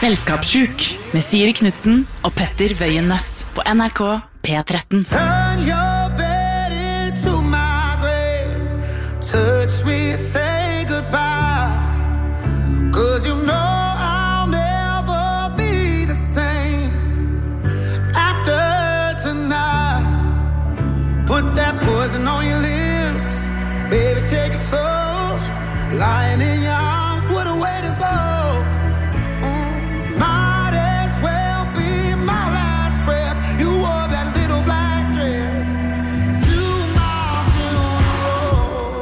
Selskapssjuk med Siri Knudsen og Petter Wøien Nøss på NRK P13. Turn your bed into my grave. Touch me, say goodbye. 'Cause you know I'll never be the same after tonight. Put that poison on your lips. Baby, take it slow. Lying in your arms, what a way to go. Might as well be my last breath. You wore that little black dress to my funeral.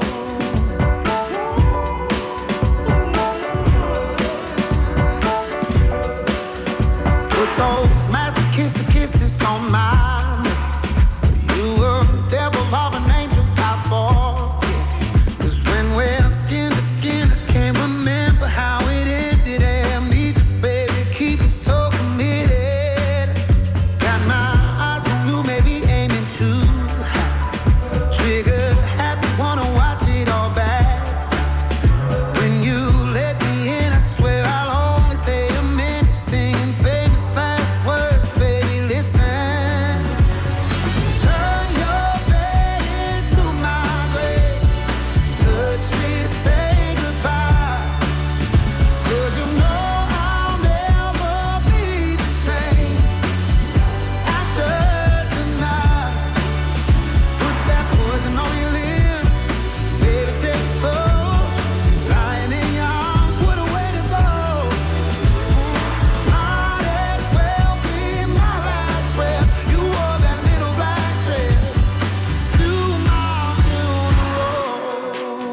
Put those masochistic kisses on mine. You were the devil of an angel I forget. 'Cause when we're skin to skin, I can't remember how it ended. Amnesia, baby, keep me so committed. Got my eyes on you, maybe aiming too high. Trigger happy, wanna watch it all back. When you let me in, I swear I'll only stay a minute. Singing famous last words, baby, listen. Turn your bed into my grave. Touch me, say goodbye. 'Cause you know I'll never be the same after tonight. Put that poison on your lips. Baby, take it slow. Lying in your arms, what a way to go. Might as well be my last breath. You wore that little black dress to my funeral.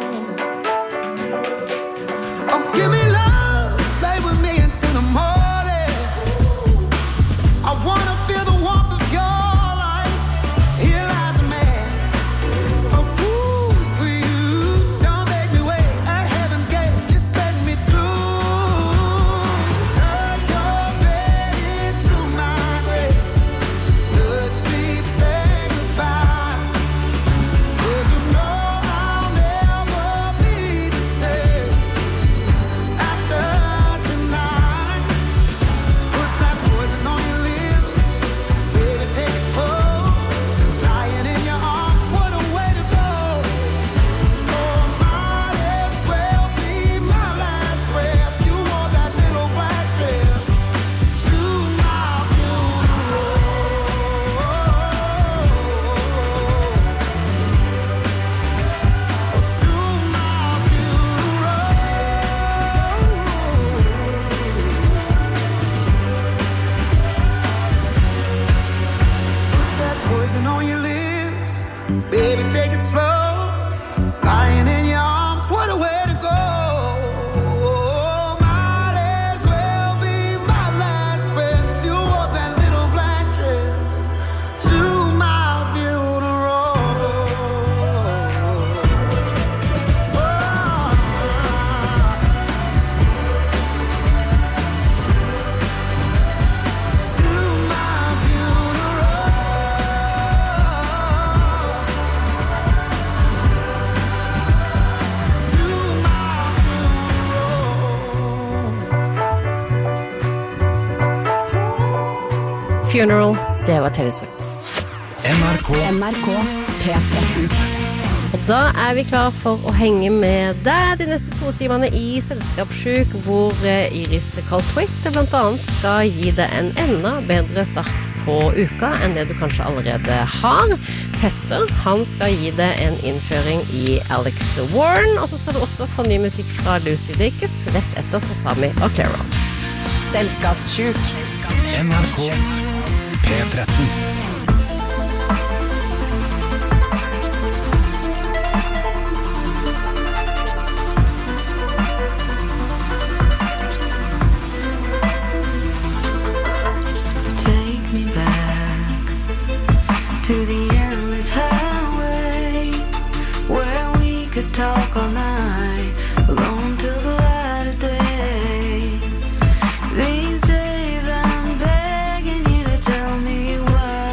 Oh, give me love, lay with me until the morning. I wanna feel the warmth of your light. Here lies a man, a fool for you. Don't make me wait at heaven's gate, just let me through. Turn your bed into my grave. Touch me, say goodbye. 'Cause you know I'll never be the same after tonight. Put that poison on your lips. Baby, take it slow. Lying in your arms, what a way to go. Oh, might as well be my last breath. You wore that little black dress to my funeral. To my Put that poison on your lips. Baby, take it slow. Lying in your arms, what a way to go. Might as well be my last breath. You wore that little black dress to my funeral. To my funeral. Funeral, det var Taylor Swift. NRK P13. Og da vi klar for å henge med deg de neste 2 timene i Selskapssjuk, hvor Iris Kaltwick blant annet skal gi deg en enda bedre start på uka enn det du kanskje allerede har. Petter, han skal gi deg en innføring i Alex Warren, og så skal du også få ny musikk fra Lucy Dacus rett etter Sasami og Clairo. Selskapssjuk. NRK P13. Take me back to the endless highway where we could talk all night, alone till the light of day. These days I'm begging you to tell me why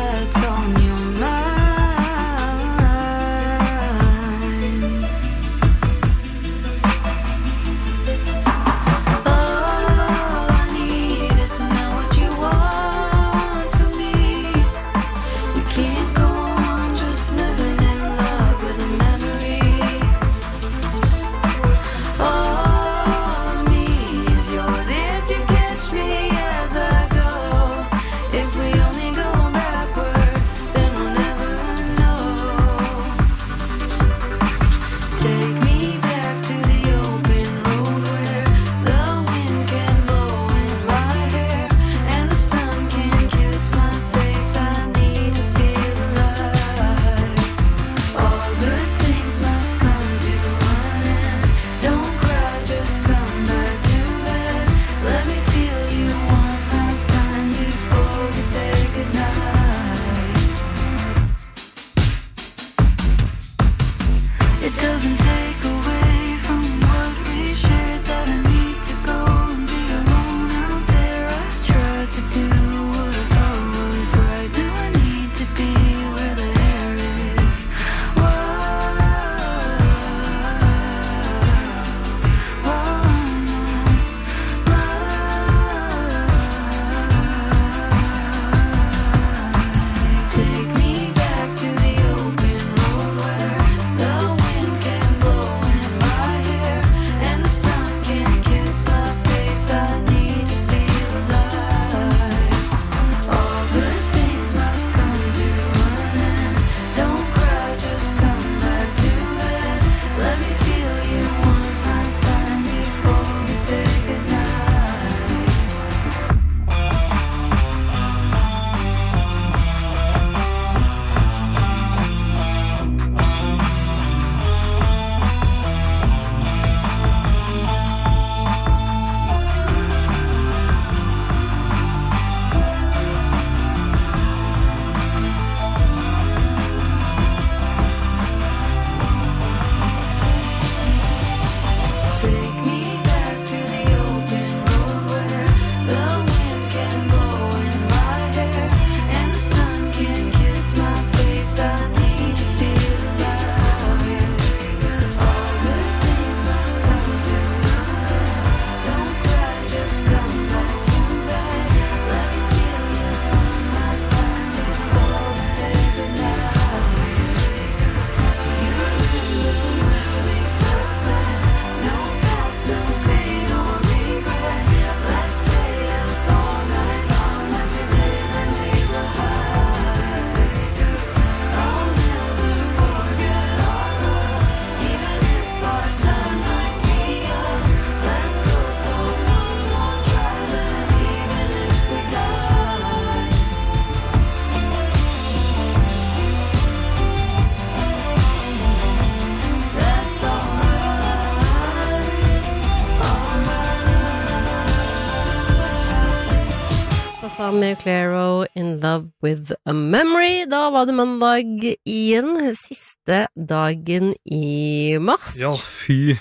altså med Clairo In Love With A Memory. Da var det mandag igjen, siste dagen i mars. Ja, fy.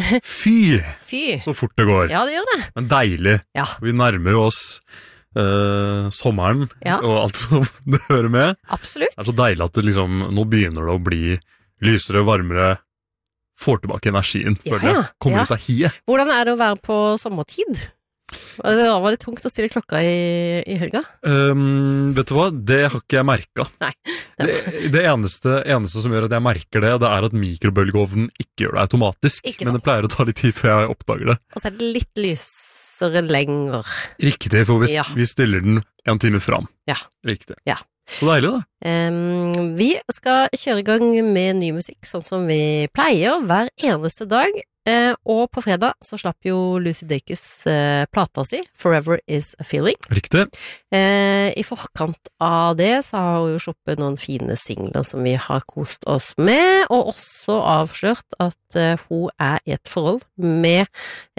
Så fort det går. Ja, det gjør det. Men deilig. Ja. Vi nærmer jo oss sommeren og alt som det hører med. Absolutt. Det så deilig at det liksom, nå begynner det å bli lysere, varmere, får tilbake energien. Kommer ut av hiet. Hvordan det å være på sommertid? Var det tungt å stille klokka i helga? Vet du hva? Det har ikke jeg merket. Nei. Det eneste som gjør at jeg merker det at mikrobølgeovnen ikke gjør det automatisk. Men det pleier å ta litt tid før jeg oppdager det. Og så det litt lysere lenger. Riktig, for vi stiller den 1 time fram. Ja. Riktig. Ja. Så deilig da. Vi skal kjøre i gang med ny musikk, sånn som vi pleier hver eneste dag. Og på fredag så slapp jo Lucy Dacus plata si, Forever Is A Feeling. Riktig. I forkant av det så har hun jo sluppet noen fine singler som vi har kost oss med, og også avslørt at hun i et forhold med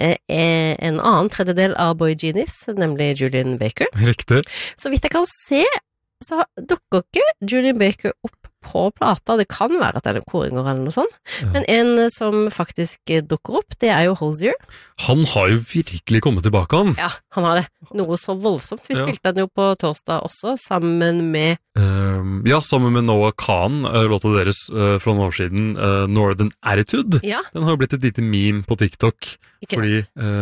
en annen tredjedel av Boy Genius, nemlig Julian Baker. Riktig. Så vidt jeg kan se, så dukker ikke Julian Baker opp på plata. Det kan være at det en koringer eller noe sånt. Men en som faktisk dukker opp, det jo Hozier. Han har jo virkelig kommet tilbake, han. Ja, han har det. Noe så voldsomt. Vi spilte den jo på torsdag også, sammen med sammen med Noah Khan, låta deres fra noen år siden, Northern Attitude. Ja. Den har jo blitt et lite meme på TikTok, fordi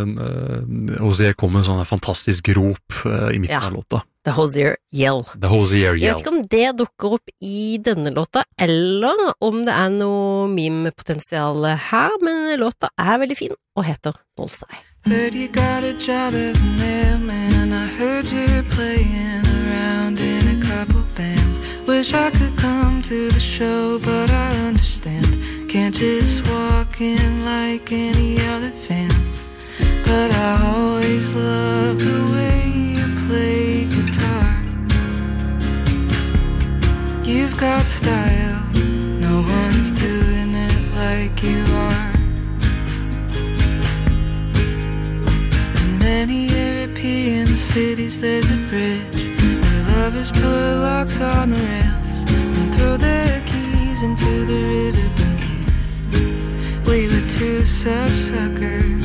Hozier kom med en sånn fantastisk rop i midten av låta. The Hozier Yell. The Hozier Yell. Jeg vet ikke om det dukker opp i denne låta, eller om det noe meme-potensial her, men låta veldig fin, og heter Bullseye. Heard you got a job as a mailman. I heard you're playing around in a couple bands. Wish I could come to the show, but I understand. Can't just walk in like any other fan. But I always love the way you play guitar. You've got style, no one's doing it like you are. In many European cities there's a bridge where lovers put locks on the rails and throw their keys into the river beneath. We were two such suckers,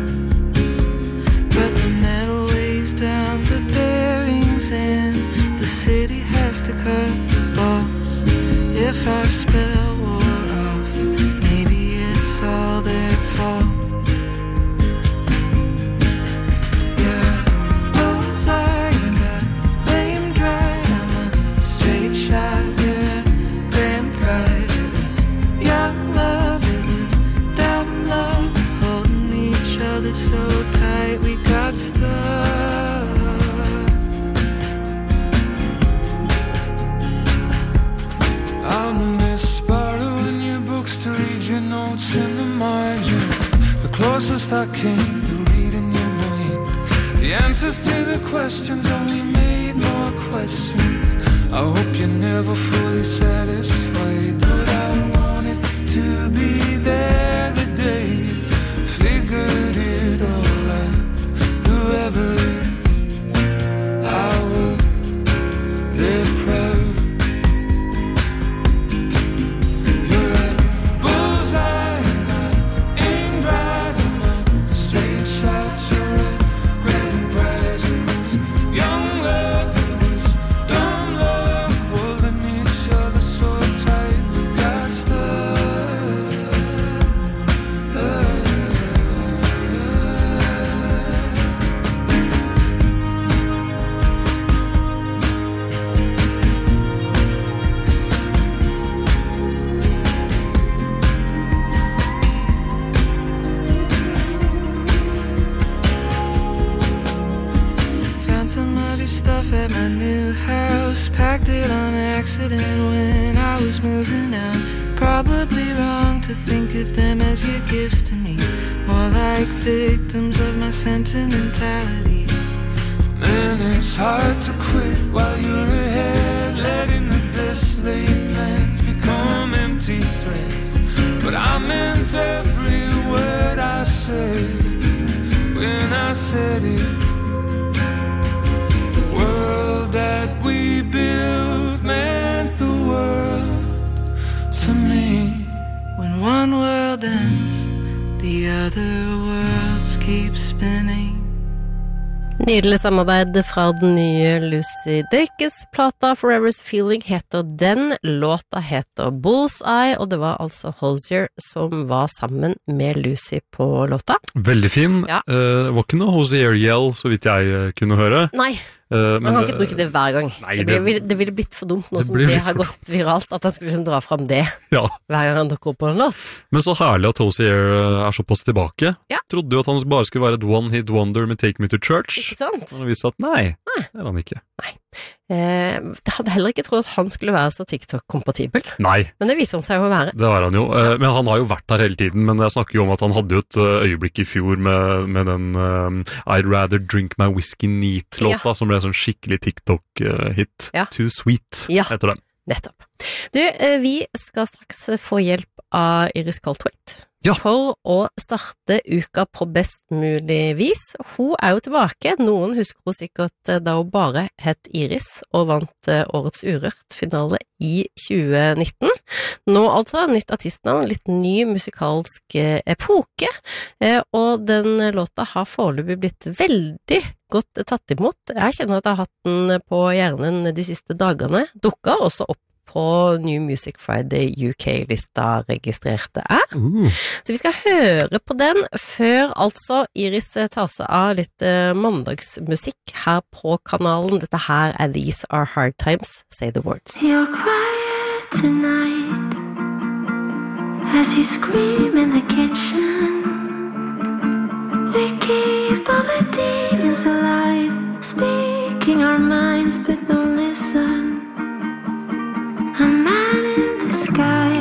but the metal weighs down the bearings and the city has to cut the bolts. If our spell wore off, maybe it's all their fault. You're a bullseye and a lame drive. I'm a straight shot, you're a grand prize. It was young love, it was dumb love, holding each other so tight we got stuck. I'll miss borrowing your books to read your notes in the margin. The closest I came to reading your mind. The answers to the questions only made more questions. I hope you're never fully satisfied, but I wanted to be there the day you figured it all out. Whoever is, I will live proud. At my new house, packed it on accident when I was moving out. Probably wrong to think of them as your gifts to me, more like victims of my sentimentality. Man, it's hard to quit while you're ahead, letting the best laid plans become empty threats. But I meant every word I said when I said it. The world other worlds keep spinning. Nydelig samarbeid fra den nye Lucy Dacus-plata. Forever's Feeling heter den, låta heter Bullseye, og det var altså Hozier som var sammen med Lucy på låta. Veldig fin. Ja. Det var ikke noe Hozier-yell, så vidt jeg kunne høre. Nei, man kan ikke bruke det hver gang. Nei, det ville blitt for dumt nå som det har gått viralt, at han skulle liksom dra frem det Ja. hver gang han dukker opp på en låt. Men så herlig at Hozier såpass tilbake. Ja. Trodde jo at han bare skulle være et one-hit wonder med Take Me to Church. Ikke sant? Og han viste at nei, det er han ikke. Det hadde heller ikke trodd at han skulle være så TikTok-kompatibel. Nei. Men det viser han seg jo å være. Det var han jo, men han har jo vært der hele tiden, men jeg snakker jo om at han hadde jo et øyeblikk i fjor med den I'd Rather Drink My Whiskey Neat-låta, som ble en sånn skikkelig TikTok-hit. Ja. Too Sweet, heter den. Nettopp. Du, vi skal straks få hjelp av Iris Coltwaite. Ja. For å starte uka på best mulig vis. Hun er jo tilbake. Noen husker hun sikkert da hun bare het Iris og vant årets Urørt-finale i 2019. Nå altså nytt artistnavn, litt ny musikalsk epoke, og den låta har foreløpig blitt veldig godt tatt imot. Jeg kjenner at jeg har hatt den på hjernen de siste dagene. Dukket også opp på New Music Friday UK-lista registrerte jeg. Så vi skal høre på den før altså Iris tar seg av litt mandagsmusikk her på kanalen. Dette her er These Are Hard Times, Say the Words. You're quiet tonight as you scream in the kitchen. We keep all the demons alive, speaking our minds but don't listen. A man in the sky,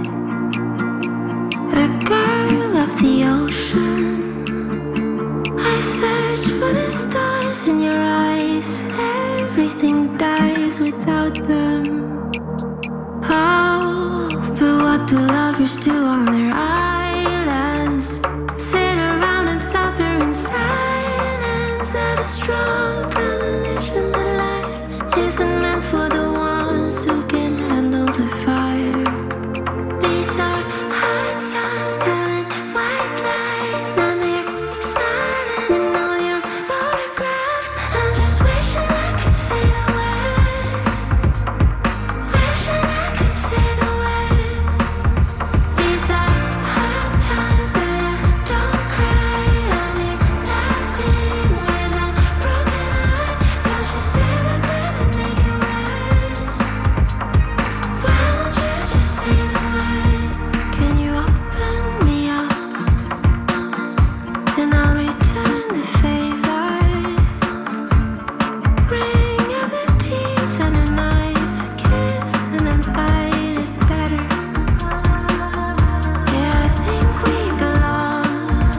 a girl of the ocean. I search for the stars in your eyes. Everything dies without them. Oh, but what do lovers do on their islands? Sit around and suffer in silence. Have a strong premonition that life isn't meant for the ones who can handle the fire. These are hard times, telling white lies. I'm here smiling in all your photographs. I'm just wishing I could say the words. Wishing I could say the words. These are hard times, but I don't cry. I'm here laughing with a broken heart. Don't you say we're gonna make it worse? Why won't you just say the words? Can you open me up and I'll return the favor? Bring out the teeth and a knife, kiss and then bite it better. Yeah, I think we belong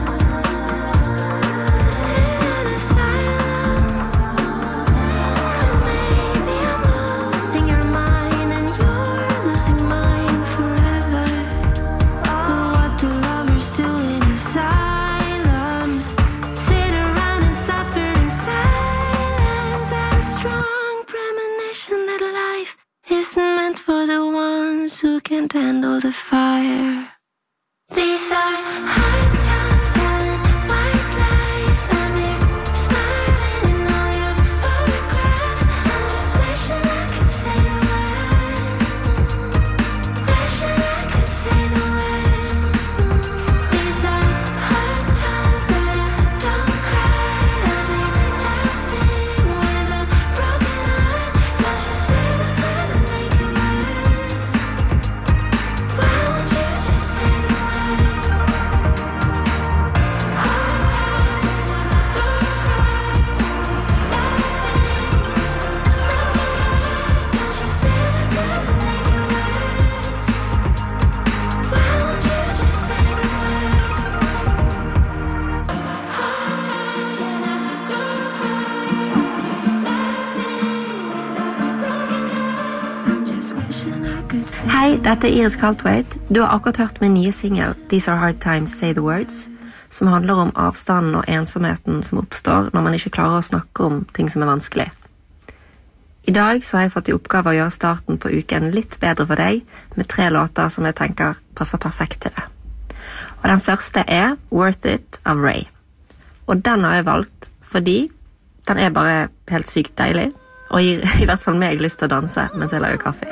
in an asylum. 'Cause maybe I'm losing your mind and you're losing mine forever. But what do lovers do in asylums? Sit around and suffer in silence. Have a strong premonition that life isn't meant for the ones who can't handle the fire. These are hard times, telling white lies. I'm here smiling in all your photographs. I'm just wishing I could say the words. Wishing I could say the words. These are hard times, but I don't cry. I'm here laughing with a broken heart. Don't you say we're gonna make it worse? Why won't you just say the words? Don't you say we're gonna make it worse? Why won't you just say the words? I'm just wishing I could say. Hei, dette er Iris Coltwaite. Du har akkurat hørt min nye single These Are Hard Times, Say the Words, som handler om avstanden og ensomheten som oppstår når man ikke klarer å snakke om ting som er vanskelig. I dag så har jeg fått i oppgave å gjøre starten på uken litt bedre for deg, med 3 låter som jeg tenker passer perfekt til det. Og den første Worth It av Ray. Og den har jeg valgt fordi den bare helt sykt deilig, og gir i hvert fall meg lyst til å danse mens jeg lager kaffe.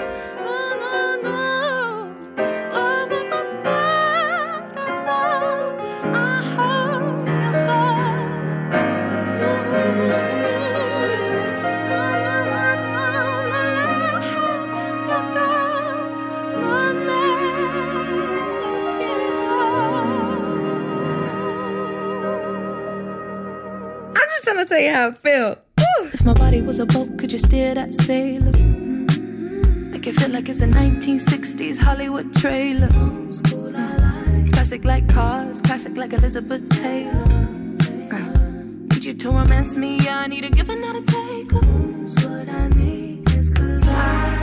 Trying to tell you how I feel. Woo! If my body was a boat, could you steer that sailor? Make it feel like it's a 1960s Hollywood trailer. Classic like cars, classic like Elizabeth Taylor. Need you to romance me, I need a give and not a take. What I need is 'cause I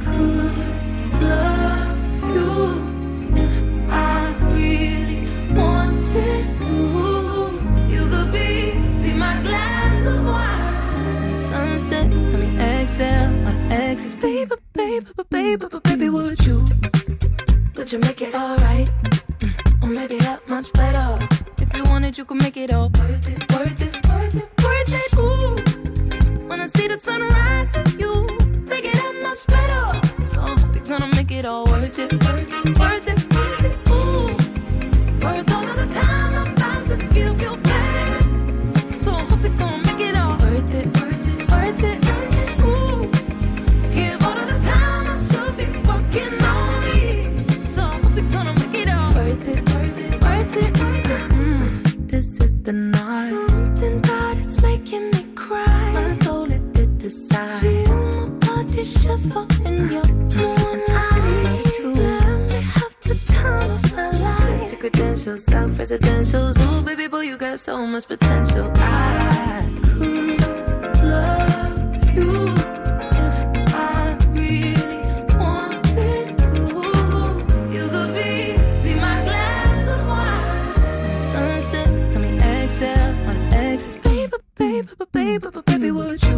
could love you if I really wanted to. You could be my glass of wine. Sunset, let me exhale on exes. Baby, baby, baby, baby, would you make it alright? Or maybe that much better. If you wanted, you could make it all worth it, worth it, worth it, worth it. Ooh, wanna see the sunrise and you make it that much better. So I hope you're gonna make it all worth it, worth it, worth it, worth it. Ooh, worth all of the time I'm about to give you back. So I hope you're gonna make it all worth it, worth it, worth it, ooh. Give all of the time I should be working on me. So I hope you're gonna make it all worth it, worth it, worth it, This is the night. Something about it's making me cry. My soul it did decide. Feel my body shiver in your moonlight. I need you to let me have the time of my life. Your credentials, self-residentials. Ooh, baby boy, you got so much potential. I could love you if I really wanted to. You could be my glass of wine. Sunset, let me exhale on exes. Baby, baby, baby, baby, would you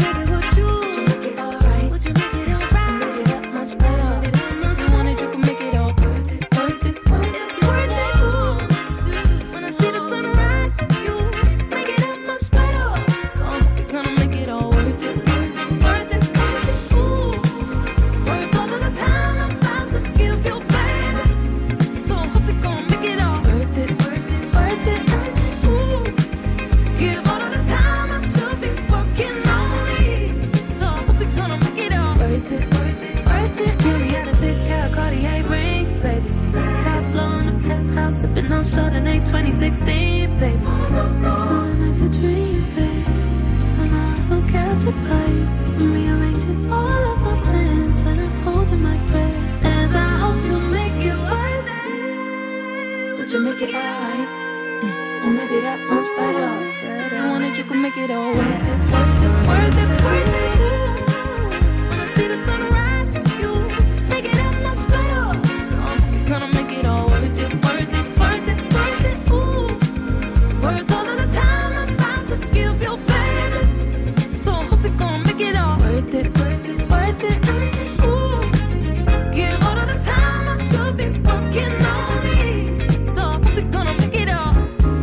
make it alright? Would you make it alright? Make it that much better. Maybe that much you wanted, you could make it all worth it, worth it, worth it, worth it. Ooh, when I see the sunrise, you make it that much better. So I hope you're gonna make it all worth it, worth it, worth it. Ooh, worth all of the time I'm about to give you, baby. So I hope you're gonna make it all worth it, worth it, worth it, ooh. Give all of the time I should be working on me. So I hope you're gonna make it all worth it, worth it, worth it. Julie had a 6-carat Cartier rings, baby. Top floor in the penthouse, sipping on Chardonnay 2016, baby. Something like a dream, baby. Somehow I'm so captured by you. I'm rearranging all of my plans and I'm holding my breath as I hope you make it worth it. Would you make it alright? Or maybe that much better. If you wanted, you could make it all worth it, worth it, worth it, worth it. When I see the sunrise, you make it that much better. So I hope you're gonna make it all worth it, worth it, worth it, worth it. Ooh, worth all of the time I'm about to give you, baby. So I hope you're gonna make it all worth it, worth it, worth it. Ooh, give all of the time I should be working on me. So I hope you're gonna make it all.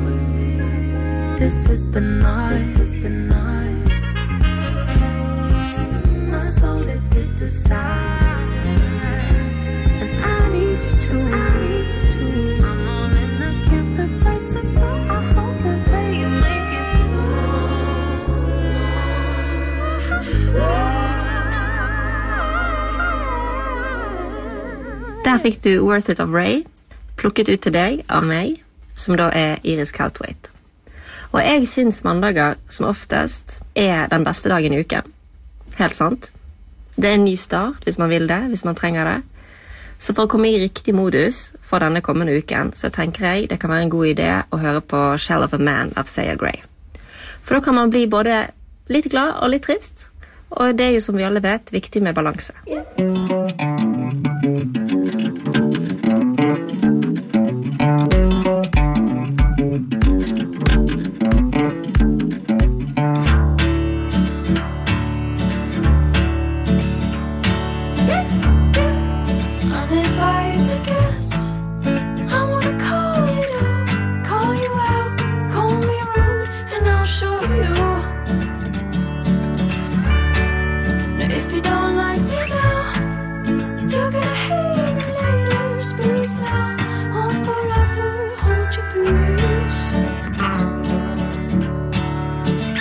This is the night. This is the night. My soul it did decide, and I need you to. I need you to. I'm all in, I can't reverse it, so I hope and pray you make it Der fikk du Worth It of Ray, plukket ut til deg av meg, som da Iris Calthwaite. Og jeg synes mandager som oftest den beste dagen i uken. Helt sant. Det en ny start hvis man vil det, hvis man trenger det. Så for å komme i riktig modus for denne kommende uken, så tenker jeg det kan være en god idé å høre på Shell of a Man av Saya Gray. For da kan man bli både litt glad og litt trist, og det jo som vi alle vet viktig med balanse. Uninvited guests, I wanna call you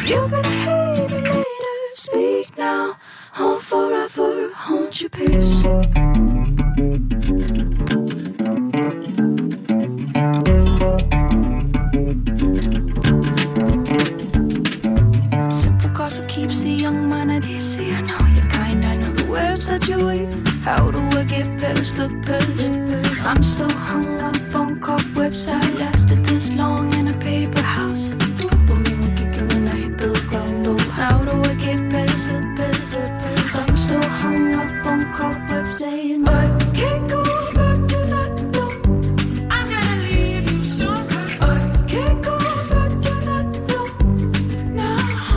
You're gonna hate me later. Speak now, or forever hold your peace. Simple gossip keeps the young mind at ease. See, I know you're kind, I know the webs that you weave. How do I get past the past? I'm still hung up on cobwebs. I lasted this long in a paper house. Dopamine will kick in when I hit the ground. Oh, how do I get past the past? I'm still hung up on cobwebs, saying I can't go back to that. No, I'm gonna leave you soon. I can't go back to that. No, no.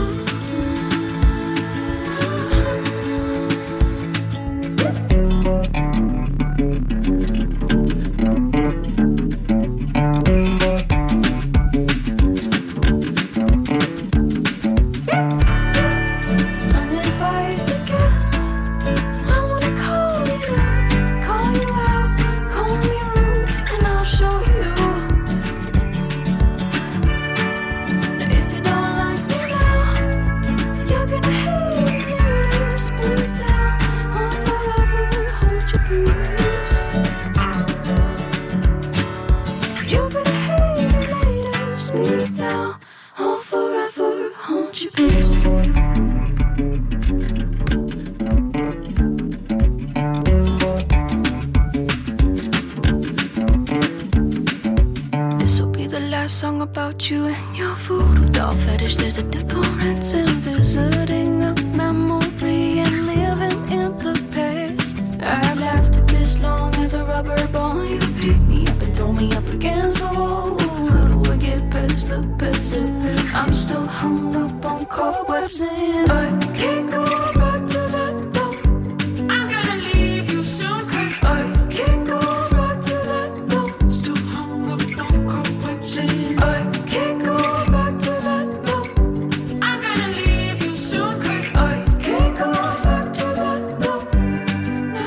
Song about you and your voodoo doll fetish. There's a difference in visiting a memory and living in the past. I've lasted this long as a rubber ball. You pick me up and throw me up against the wall. How do I get past the past? I'm still hung up on cobwebs and I can't go back to that. No, I'm gonna leave you soon. 'Cause I can't go back to that. No, still hung up on cobwebs and I can't go back to that. No, I'm gonna leave you soon. 'Cause I can't go back to that. No, no,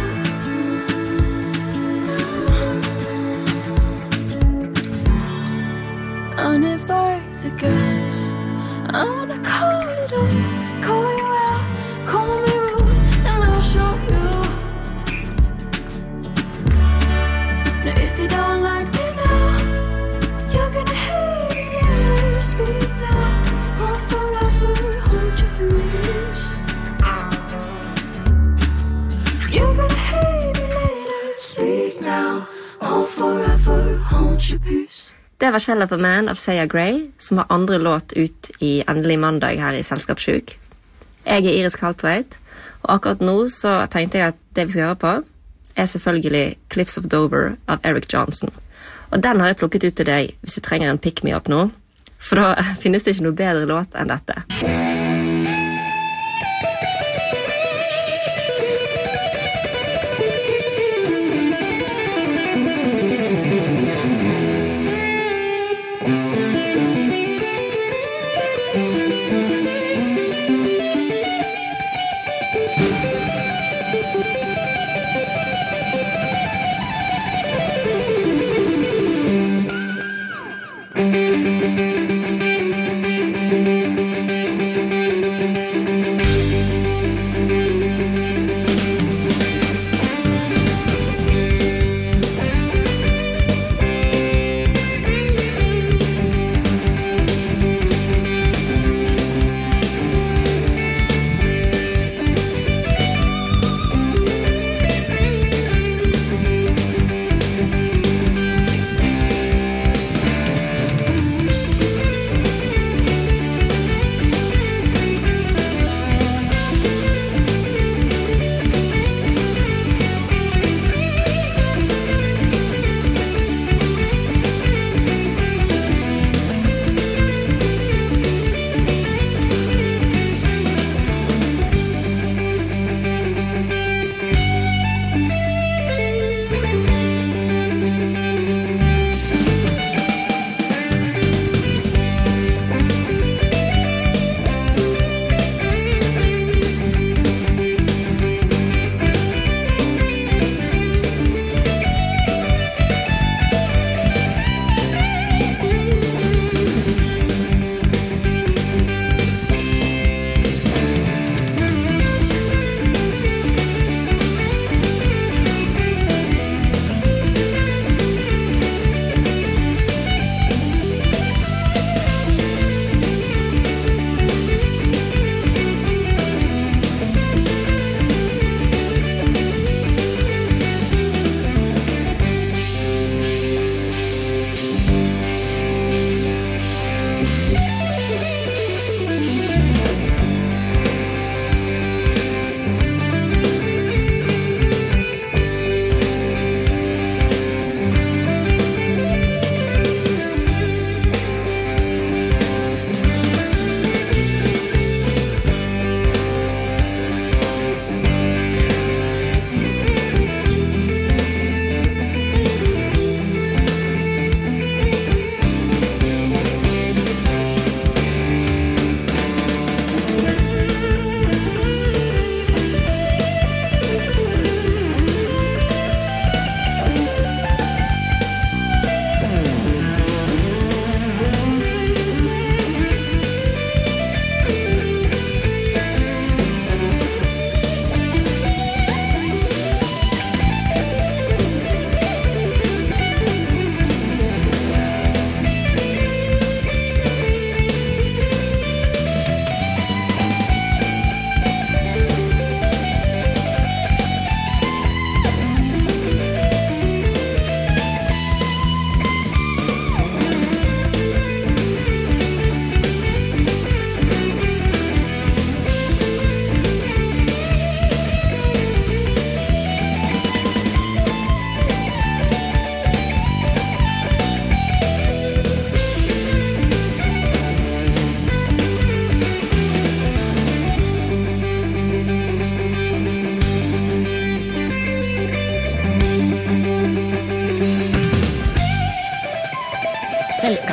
no. Uninvite the guests. I wanna call it up, call you out, call me rude, and I'll show you. Now if you don't like me now, you're gonna hate me later. Speak now, or forever hold your peace. You're gonna hate me later. Speak now, or forever hold your peace. Det var Shell of a Man av Saya Gray, som var andre låt ut i Endelig mandag her i Selskapssjuk. Jeg Iris Kaltveit, og akkurat nå så tenkte jeg at det vi skal høre på er selvfølgelig Cliffs of Dover av Eric Johnson. Og den har jeg plukket ut til deg hvis du trenger en pick-me-up nå, for da finnes det ikke noe bedre låt enn dette.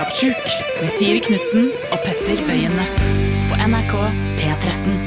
Selskapssjuk med Siri Knudsen og Petter Bøyen Nøss på NRK P13.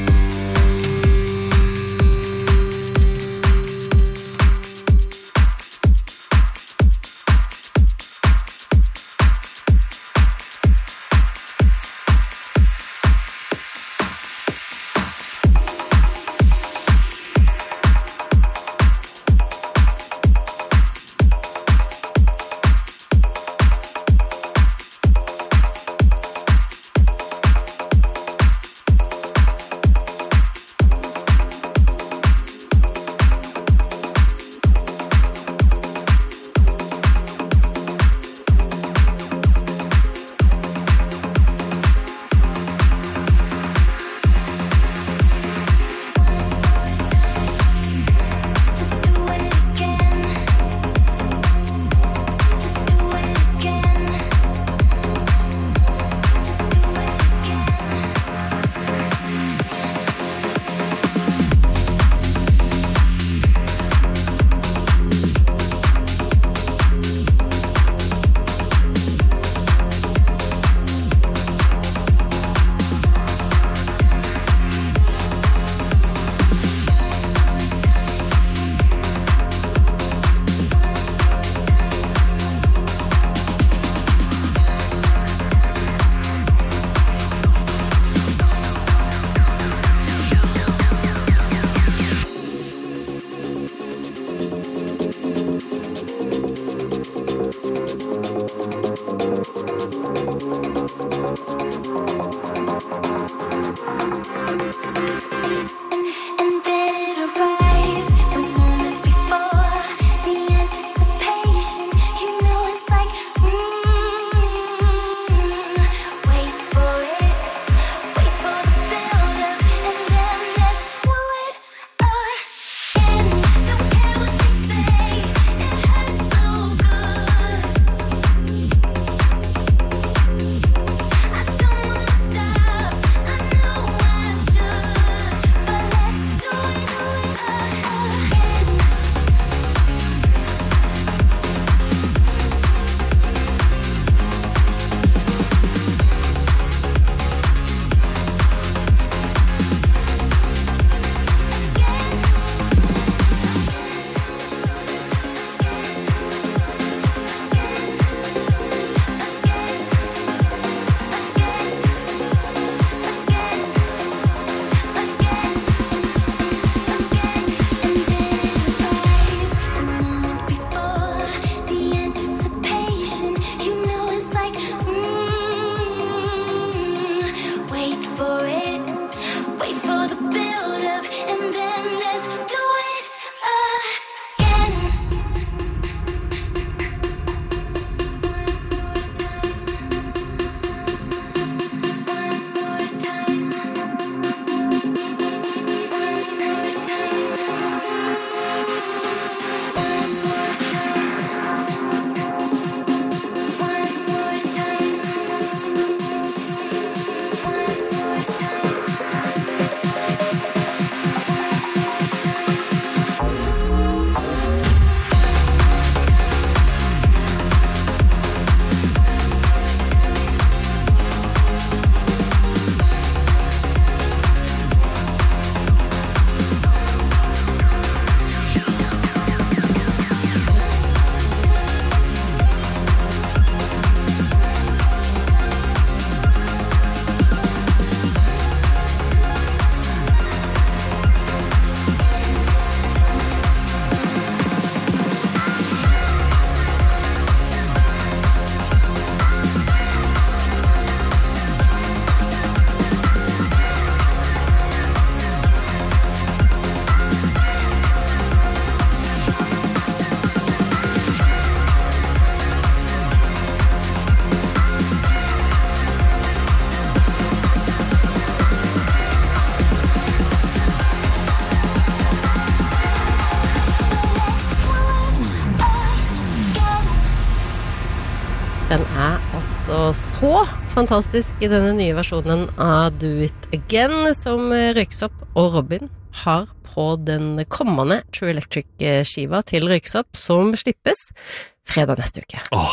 Den altså så fantastisk I denne nye versjonen av Do It Again, som Røyksopp og Robin har på den kommende True Electric-skiva til Røyksopp, som slippes fredag neste uke.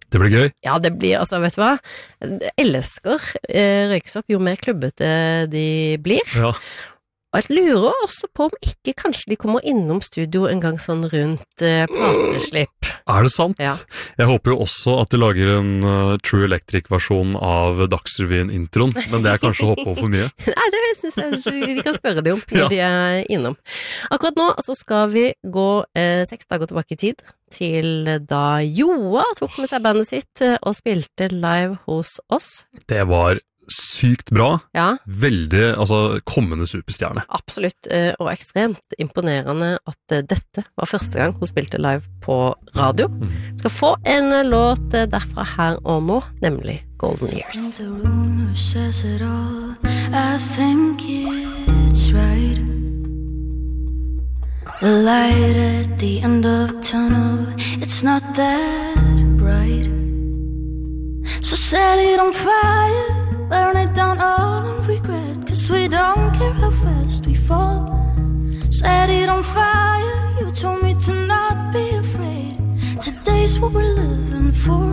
Det blir gøy. Ja, det blir, altså, vet du hva? Jeg elsker røyksopp jo mer klubbete de blir. Ja. Og jeg lurer også på om ikke kanskje de kommer innom studio en gang sånn rundt plateslipp. Er det sant? Ja. Jeg håper jo også at de lager en True Electric-versjon av Dagsrevyen-introen, men det er kanskje å håpe for mye. Nei, det synes jeg vi kan spørre dem om når de er innom. Akkurat nå så skal vi gå 6 dager tilbake i tid, til da Joa tok med seg bandet sitt og spilte live hos oss. Det var sykt bra. Ja. Veldig, kommende superstjerne. Absolutt, og ekstremt imponerende at dette var første gang hun spilte live på radio. Vi skal få en låt derfra her og nå, nemlig Golden Years. The rumor says it all. I think it's right. The light at the end of the tunnel, it's not that bright. So set it on fire. Burn it down all in regret, 'cause we don't care how fast we fall. Set it on fire, you told me to not be afraid. Today's what we're living for.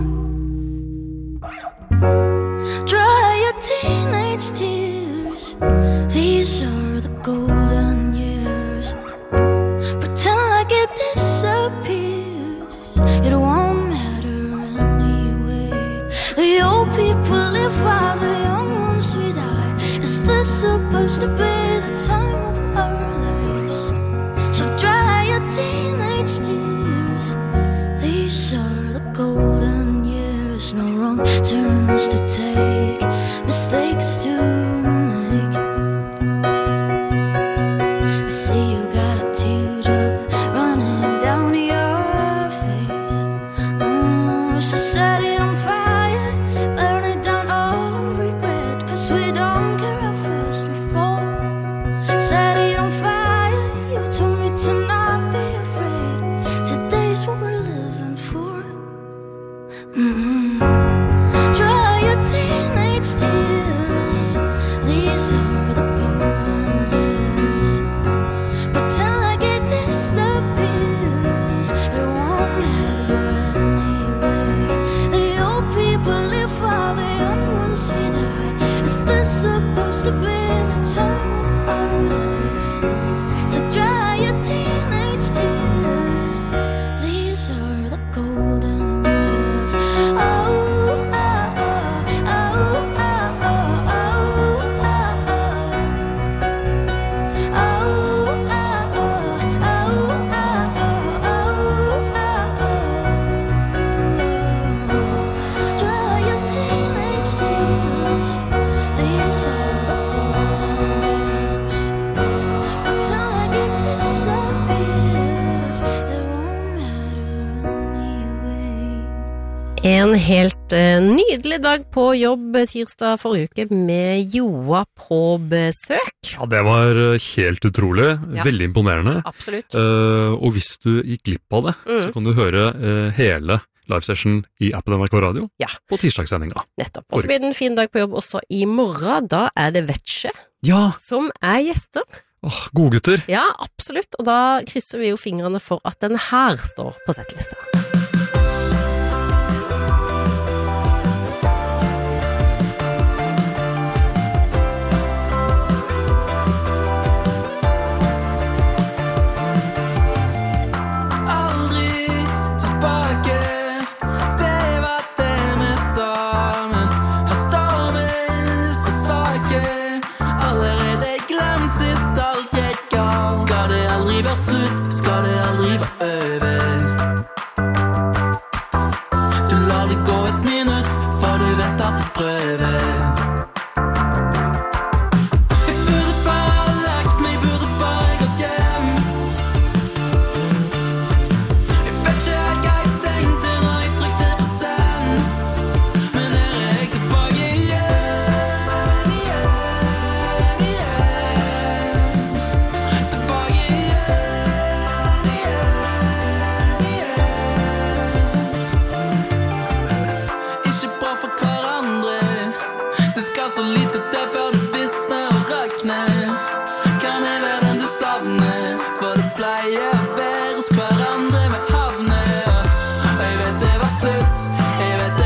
Dry your teenage tears, these are the golden years. Pretend like it disappears, it won't matter anyway. The old people live while the young ones we die. Is this supposed to be the time of our lives? So dry your teenage tears, these are the golden years. No wrong turns to take, mistakes to make. I see you got a teardrop running down your face. So set it on fire, burn it down all in regret, 'cause we don't care how fast we fall. Set it on fire, you told me to not be afraid. Today's what we're living for. Dry your teenage tears, these are the golden years. Pretend like it disappears, it won't matter anyway. The old people live while the young ones we die. Is this supposed to be the time of our lives? So dry your teenage tears, these are the golden years. Dry your teenage tears, these are the golden years. Pretend like it disappears, it won't matter anyway. En helt nydelig dag på jobb tirsdag forrige uke med Joa på besøk. Ja, det var helt utrolig. Ja. Veldig imponerende. Absolutt. Og hvis du gikk glipp av det, så kan du høre hele livesession i appen NRK Radio Ja. på tirsdagssendinga. Nettopp. Og så blir det en fin dag på jobb også i morgen. Da er det Vetsje Ja, som er gjester. godgutter. Ja, absolutt. Og da krysser vi jo fingrene for at den her står på settlista. Aldri tilbake, det var det vi sa. Men her står vi så svake, allerede glemt sist alt gikk galt. Skal det aldri være slutt, skal det aldri være over. Du lar det gå et minutt, for du vet at du prøver. Jeg burde bare lagt meg, burde bare gått hjem. Jeg vet ikke helt hva jeg tenkte når jeg trykte på send. Men her er jeg tilbake igjen, igjen, igjen. Tilbake igjen, igjen, igjen. Ikke bra for hverandre. Det skal så lite til før det visner og rakner. Kan jeg være den du savner? For det pleier å være hos hverandre med havner. Jeg vet det var slutt, jeg vet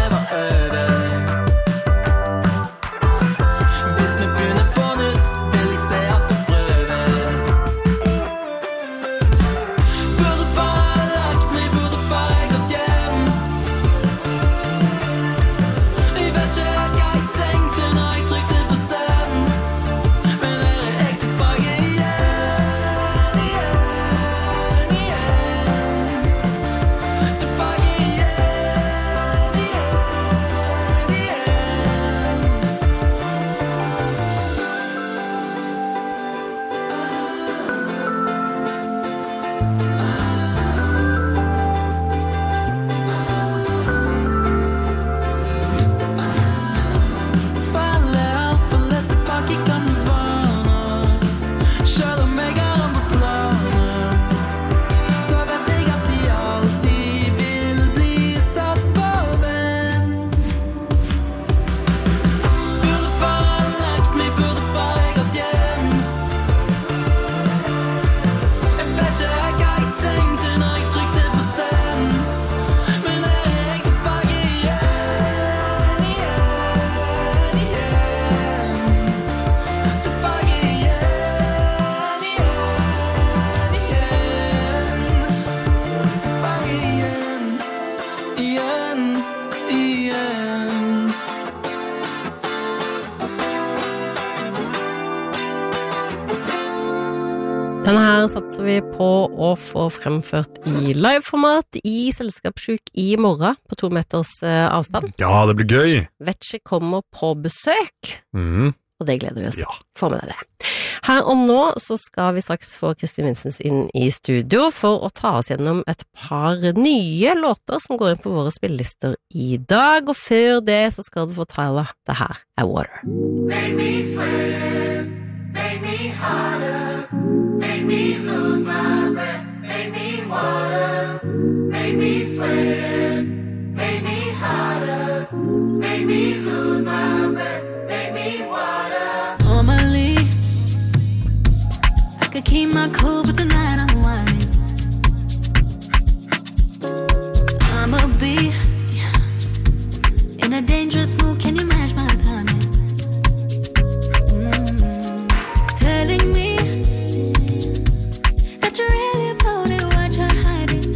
Denne her satser vi på å få fremført I liveformat I Selskapssjuk I morgen på 2 meters avstand. Ja, det blir gøy. Vetche kommer på besøk, og det gleder vi oss til. Få med deg det. Her og nå så skal vi straks få Kristin Vincents inn I studio for å ta oss gjennom et par nye låter som går inn på våre spillelister I dag, og før det så skal du få Tyler. Det her Water. Make me sweat, make me harder, make me lose my breath, make me water, make me sweat, make me harder, make me lose my breath, make me water. Normally, I could keep my cool, but tonight I'm whining. I'ma be in a dangerous mood, can you match my timing? Telling me that you're really about it, what you're hiding.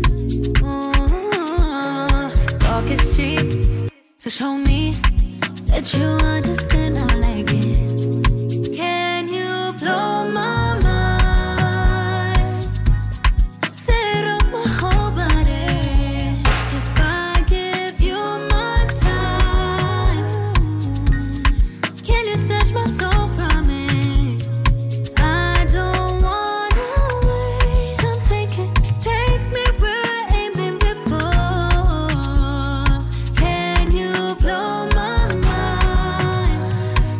Talk is cheap, so show me that you understand how I like it. Can you blow my mind? Set off my whole body. If I give you my time, can you snatch my soul from me? I don't wanna wait. Come take me where I ain't been before. Can you blow my mind?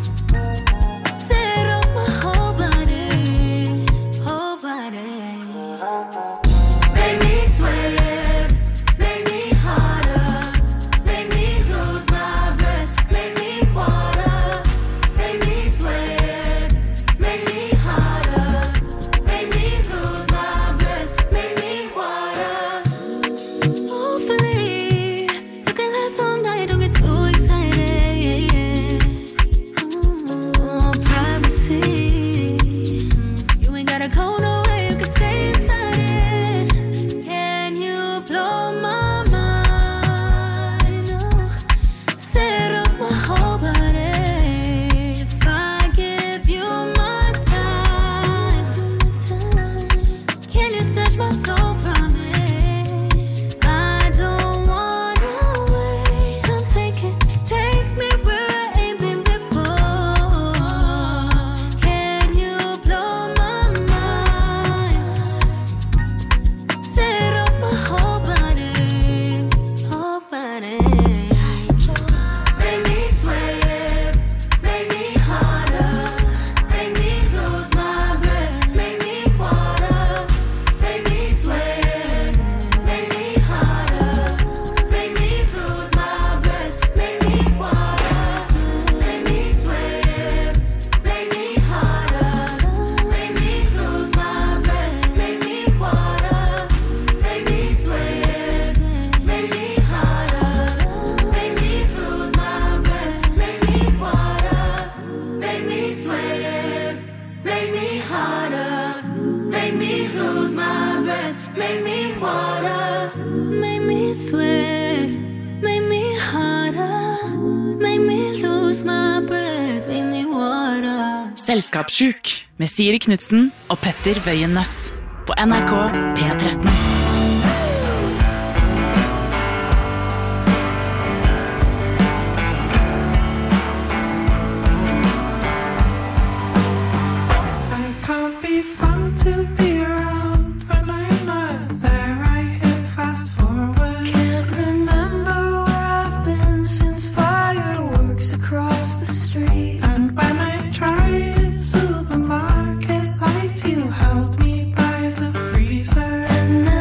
Set off my whole body, whole body. Make me sweat, make me harder, make me lose my breath, make me water, make me sweat, make me harder, make me lose my breath, make me water. Hopefully, you can last all night, don't get too excited. Privacy, you ain't gotta go nowhere, you can stay inside it. Can you blow my mind? Set off my whole body. If I give you my time, can you snatch my soul from me? I don't wanna wait. Come take me where I ain't been before. Can you blow my mind? Set off my whole body, whole body. Make me sweat, make me harder, make me lose my breath, make me water, make me sweat, make me harder, make me lose my breath, make me water, make me sweat, make me harder, make me lose my breath, make me water, make me sweat, make me harder, make me lose my breath, make me water, make me sweat, make me harder, make me lose my breath, make me water, make me sweat, make me harder, make me lose my breath, make me water. Selskapssjuk med Siri Knudsen og Petter Wøien Nøss på NRK P13. I can't be fun to be around when I'm not there. I hit fast forward. Can't remember where I've been since fireworks across the street. And when I tried supermarket lights, you held me by the freezer. And then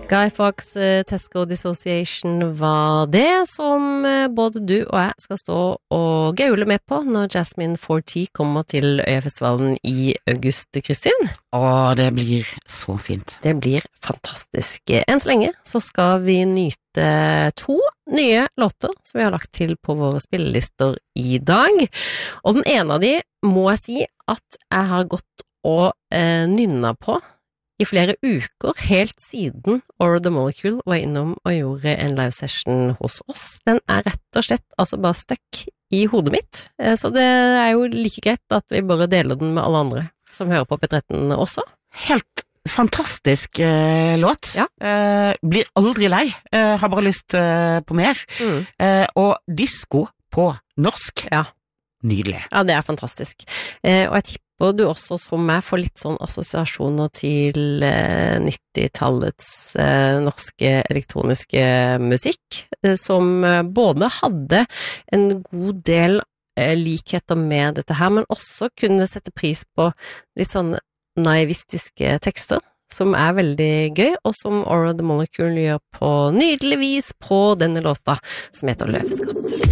Guy Fawkes Tesco Dissociation var det som både du og jeg skal stå og gaule med på når Jasmine 4T kommer til Øyafestivalen i august, Kristin. Det blir så fint. Det blir fantastisk. Enn så lenge så skal vi nyte 2 nye låter som vi har lagt til på våre spillelister i dag. Og den ene av de må jeg si at jeg har gått og nynna på i flere uker, helt siden Aura the Molecule var innom og gjorde en live session hos oss. Den rett og slett altså bare støkk i hodet mitt, så det jo like greit at vi bare deler den med alle andre som hører på P13 også. Helt fantastisk låt. Ja. Blir aldri lei. Har bare lyst på mer. Og disco på norsk. Ja. Nydelig. Ja, det fantastisk. Og jeg tipper du også som meg får litt sånn assosiasjoner til 90-tallets norske elektroniske musikk, som både hadde en god del likheter med dette her, men også kunne sette pris på litt sånn naivistiske tekster, som veldig gøy, og som Aura the Molecule gjør på nydelig vis på denne låta, som heter Løveskatt.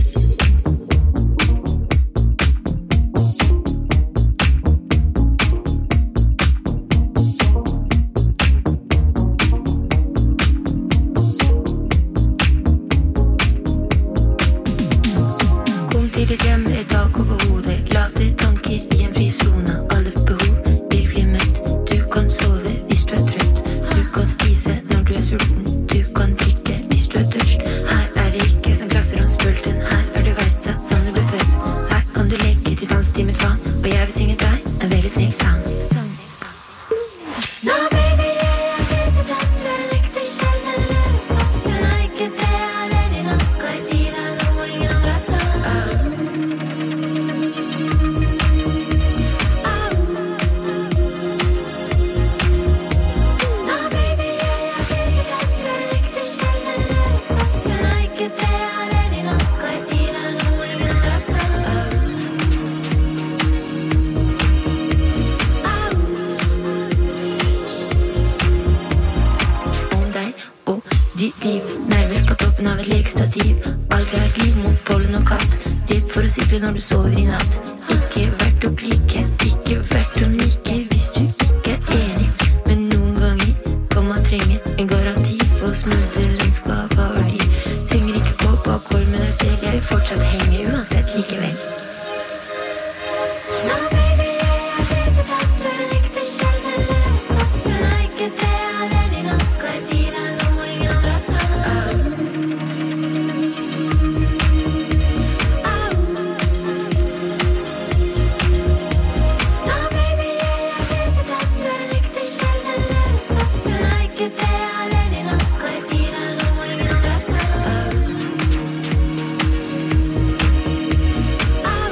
Ditt hjem tak over hodet. Lave tanker i en fri zone. Alle behov vil bli møtt. Du kan sove hvis du trøtt. Du kan spise når du sulten. Du kan drikke hvis du tørst. Her det ikke som klasseromspulten. Her du verdsatt som du ble født. Her kan du legge til danstimen fra. Og jeg vil synge deg en veldig snill sang. Nå baby, jeg helt trøtt. Du en ekte sjelden løveskatt. Men ikke det alene i natt. Skal jeg si deg noe ingen andre har sagt? Ditt liv, nærmest på toppen av et lekestativ. Alt liv mot pollen og katt. Redd for å sikre når du sover i natt. Ikke verdt å klike, ikke verdt å nikke hvis du ikke enig. Men noen ganger kan man trenge en garanti for smoothe landskap av verdi. Trenger ikke gå på akkord med deg selv. Jeg vil fortsatt henge uansett likevel. Nå baby, jeg helt trøtt. Du en ekte sjelden løveskatt. Men ikke det alene i natt. Skal jeg si deg noe ingen andre har sagt? Nå baby, jeg helt trøtt. Du en ekte sjelden løveskatt. Men ikke det alene i natt. Skal jeg si deg noe ingen andre har sagt?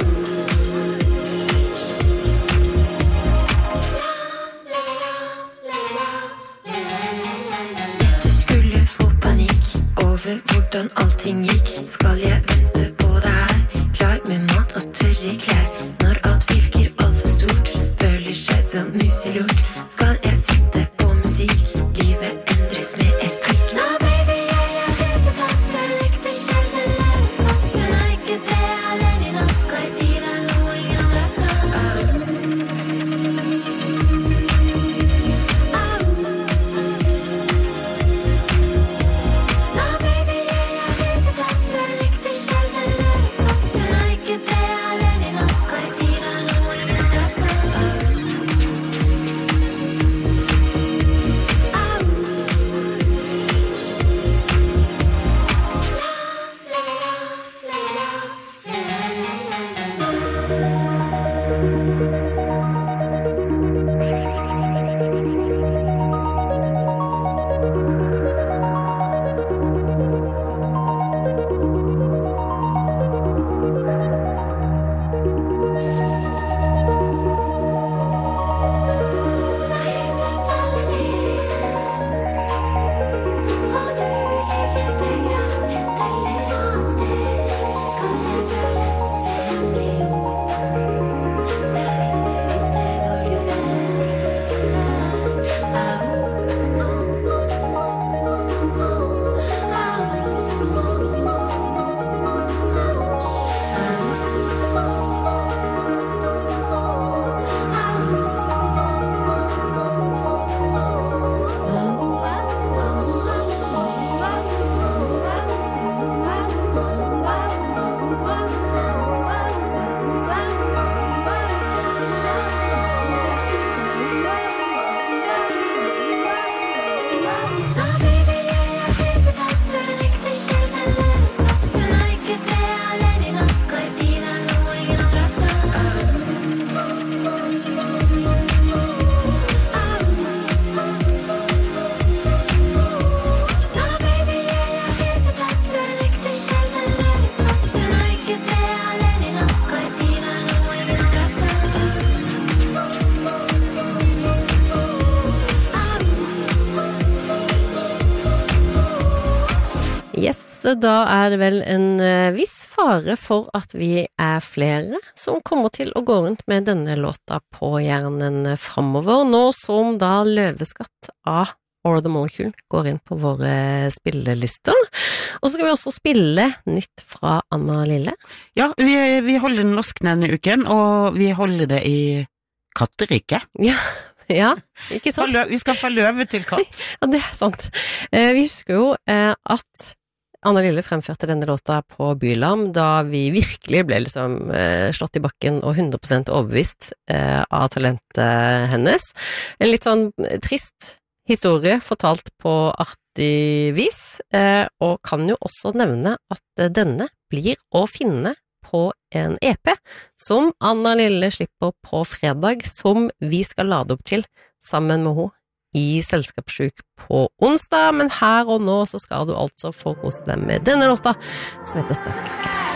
da det vel en viss fare for at vi flere som kommer til å gå rundt med denne låta på hjernen fremover, nå som da Løveskatt av Or the Molecule går inn på våre spillelister. Og så skal vi også spille nytt fra Anna Lille. Ja, vi holder den norsk denne uken, og vi holder det i katteriket. Ja, ikke sant? Vi skal fra løve til katt. Ja, det sant. Vi husker jo at Anna Lille fremførte denne låta på Bylarm, da vi virkelig ble liksom slått i bakken og 100% overbevist av talentet hennes. En litt sånn trist historie fortalt på artig vis, og kan jo også nevne at denne blir å finne på en EP som Anna Lille slipper på fredag, som vi skal lade opp til sammen med henne i Selskapssjuk på onsdag, men her og nå så skal du altså få kose deg med denne låta som heter Stuck Cat.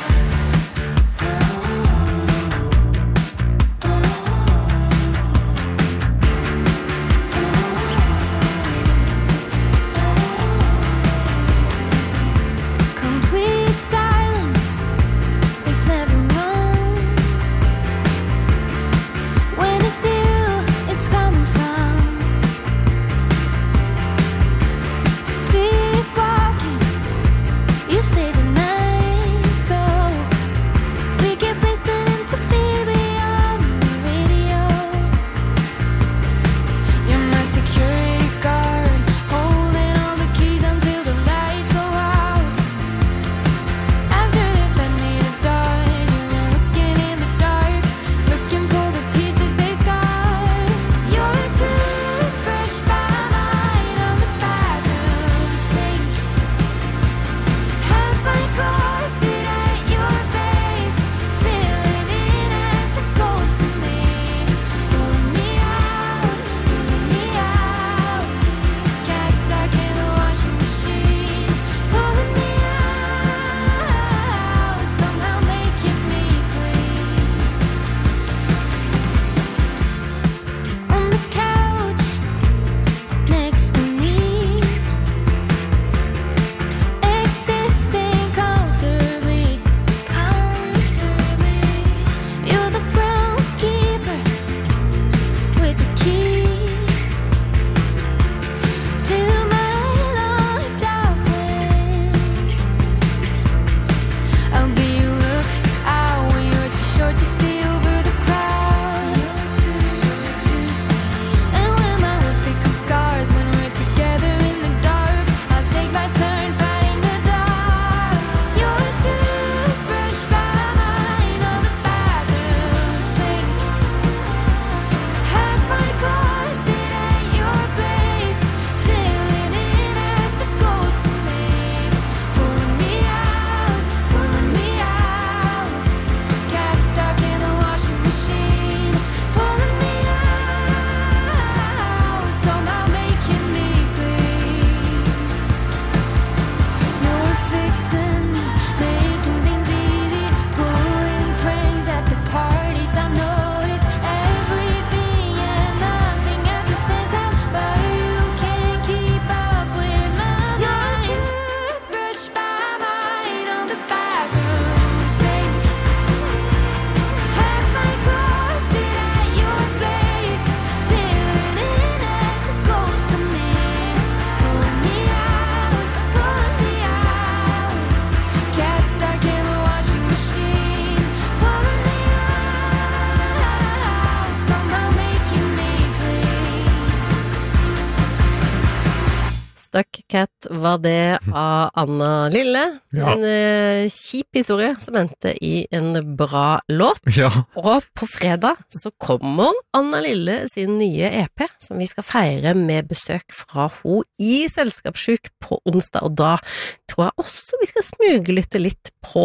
Stuck Cat var det av Anna Lille. Ja. En kjip historie som endte i en bra låt. Ja. Og på fredag så kommer Anna Lille sin nye EP, som vi skal feire med besøk fra henne i Selskapssjuk på onsdag. Og da tror jeg også vi skal smuglytte litt på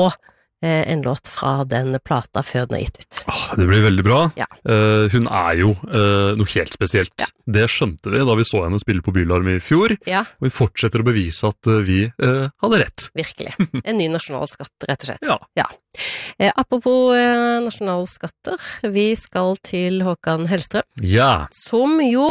en låt fra den plata før den gitt ut. Det blir veldig bra. Ja. Hun jo noe helt spesielt. Ja. Det skjønte vi da vi så henne spille på Bylarm i fjor, ja. Og vi fortsetter å bevise at vi hadde rett. Virkelig. En ny nasjonalskatt, rett og slett. Ja. Ja. Apropos nasjonalskatter, vi skal til Håkan Hellstrøm, ja. Som jo